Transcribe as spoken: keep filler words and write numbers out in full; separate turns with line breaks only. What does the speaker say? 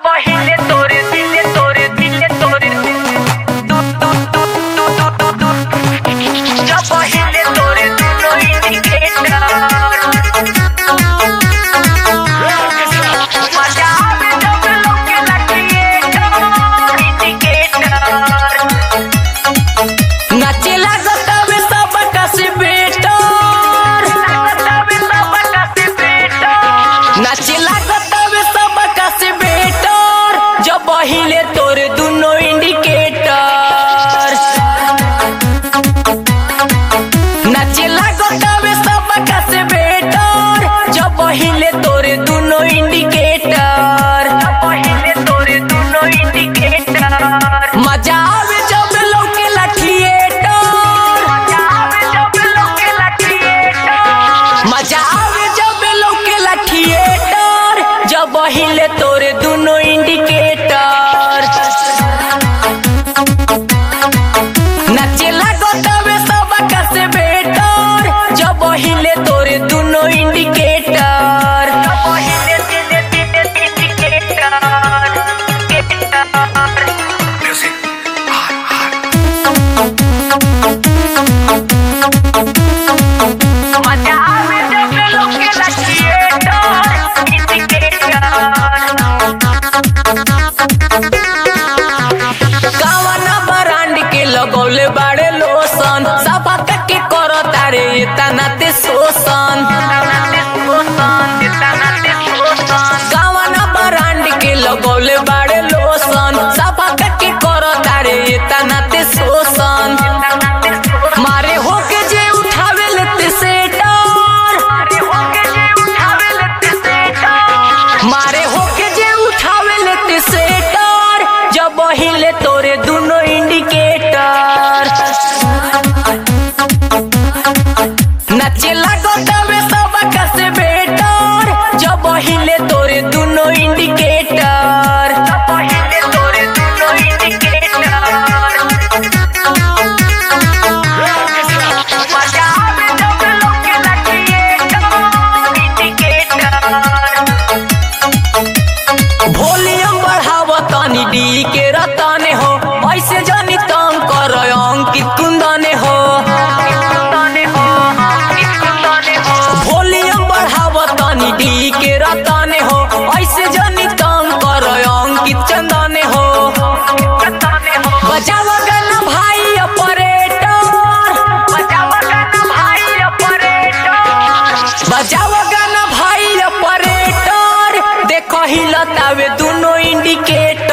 पहिले तोरे दिले तोरे दिले तोरे तू तू तू तू तू तू जब पहिले तोरे दुनो इंडिकेटर मजा आवे जब लोके लगिएटर इंडिकेटर नाचे लागत वे सब कसे बेटर लागत वे सब कसे बेटर नाचे लागत वे सब कसे बेटर जब पहिले तोरे दुनो इंडिकेटर नाचे लागत वे सब कसे बेटर जब पहिले तोरे दुनो इंडिकेटर पहिले तोरे दुनो इंडिकेटर मजा आवे जब लोके थिएटर मजा आवे जब लोके थिएटर मजा आवे जब लोके थिएटर जब पहिले तोरे दुनो इंडिकेटर नाचे लागत वे सब कसे बेटर जब पहिले तोरे दुनो इंडिकेटर पहिले दिले दिले इंडिकेटर मजा आवे जब लोके थिएटर इंडिकेटर कावना ब्रांड के लगौले बाड़े लोशन सफा के करो तारे तना ते शोषण कावना ब्रांड के लगौले बाड़े लोशन सफा के करो तारे तना ते शोषण मारे होके जे उठावे लेते सेटर मारे होके जे उठावे लेते सेटर मारे होके जे उठावे लेते सेटर जब पहिले तोरे दुनो इंडिकेटर नाचे लागत वे सब कसे बेटर जब पहिले तोरे दुनो इंडिकेटर पहिले तोरे दुनो इंडिकेटर मजा आवे जब लोके थिएटर इंडिकेटर वॉल्यूम बढ़ाव तनी डी के रतने हो ऐसे जनी तंग कर अंकित कुंदने हो वॉल्यूम बढ़ाव तनी डी के रतने हो ऐसे जनी तंग कर अंकित चंदने हो बजाव गाना भाई ऑपरेटर बजाव गाना भाई ऑपरेटर बजाव गाना भाई ऑपरेटर देखो हिलतावे दुनो इंडिकेटर